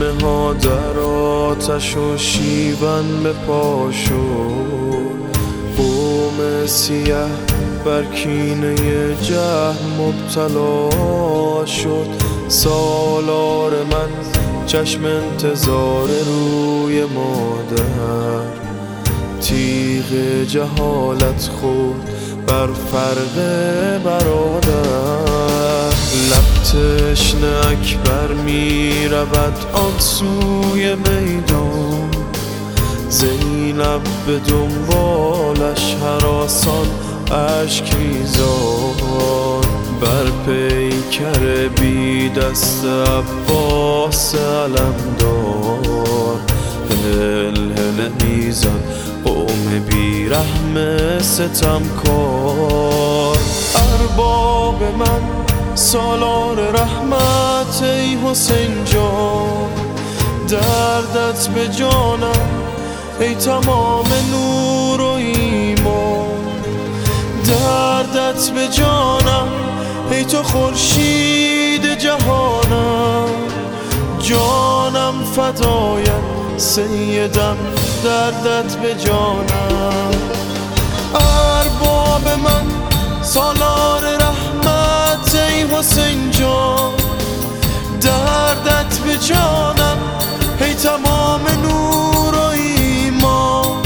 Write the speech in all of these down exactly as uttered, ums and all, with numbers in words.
سینه ها در آتش و شیون به پا شد. قوم سیه بر کینه جهل مبتلا شد. سالار من چشم انتظار روی مادر، تیغ جهالت خورد بر فرق برادر. لب تشنه اکبر می رود آن سوی میدان، زینب به دنبالش هراسان اشک ریزان. بر پیکر بی دست عباس علمدار، هل هل میزد قوم بی رحم ستمکار. ارباب من سالار رحمت ای حسین جان، دردت به جانم ای تمام نور و ایمان. دردت به جانم ای تو خورشید جهانم، جانم فدایت سیدم دردت به جانم. ارباب من سالار رحمت ای حسین جان، دردت به جانم ای تمام نور و ایمان.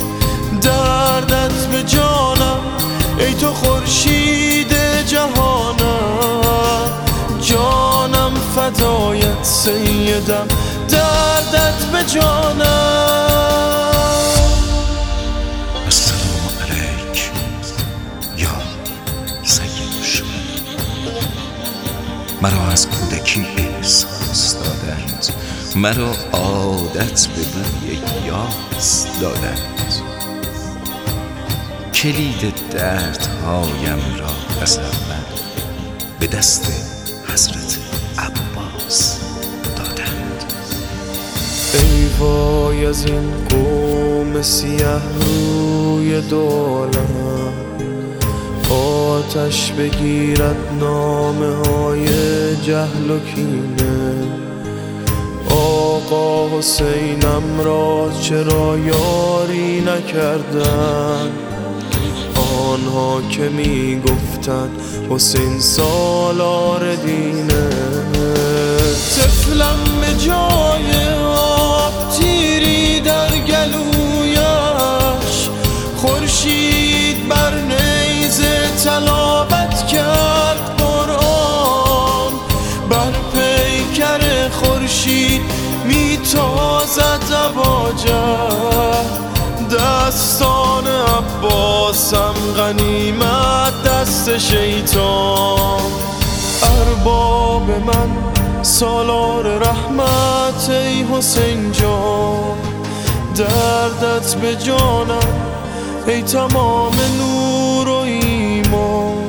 دردت به جانم ای تو خورشید جهانم، جانم فدایت سیدم دردت به جانم. السلام علیک یا سید شما. مرا از کودکی احساس دادند، مرا عادت به بوی یاس دادند. کلید دردهایم را از اول به دست حضرت عباس دادند. ای وای از این قوم سیه روی دولت، آتش بگیرد نامه های جهل و کینه. آقا حسینم را چرا یاری نکردند، آنها که می گفتند حسین سالار دینه. طفلم به جای آب تیری در گلویش، خورشید بر نیزه تلاوت کرد قرآن. بر پیکر خورشید می تازد اباجهل، دستان عباسم غنیمت دست شیطان. ارباب من سالار رحمت ای حسین جان، دردت به جانم ای تمام نور و ایمان.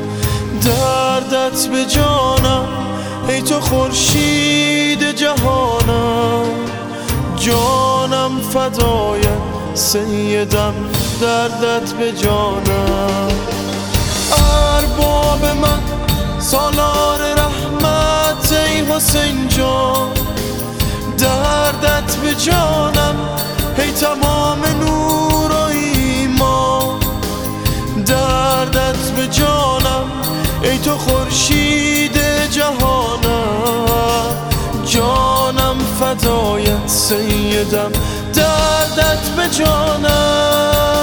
دردت به جانم ای تو خورشید جهانم، جانم فدایت سیدم دردت به جانم. ارباب من سالار رحمت ای حسین جان، دردت به جانم ای تمام نور و ایمان. دردت به جانم ای تو خورشید جهانم، جانم فدایت سیدم دردت به جانم.